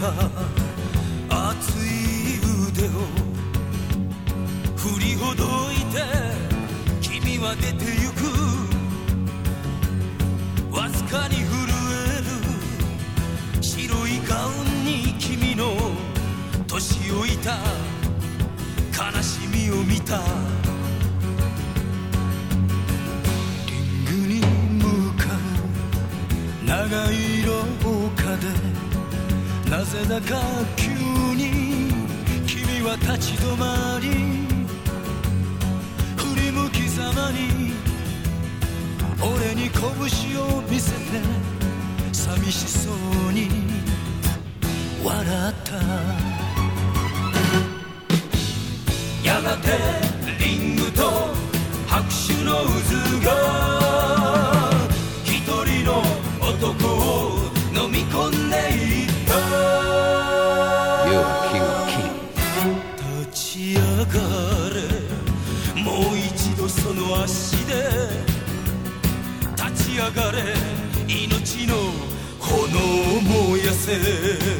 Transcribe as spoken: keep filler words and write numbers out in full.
た熱い腕を振りほどいて君は出てゆく。わずかに震える白いガウンに君の年老いた悲しみを見た。リングに向かう長い廊下でなぜだか急に君は立ち止まり、振り向きざまに俺に拳を見せて寂しそうに笑った。やがてリングと拍手の渦が一人の男を飲み込んでいった。 You are king of kings。 立ち上がれ、もう一度その足で立ち上がれ、命の炎を燃やせ。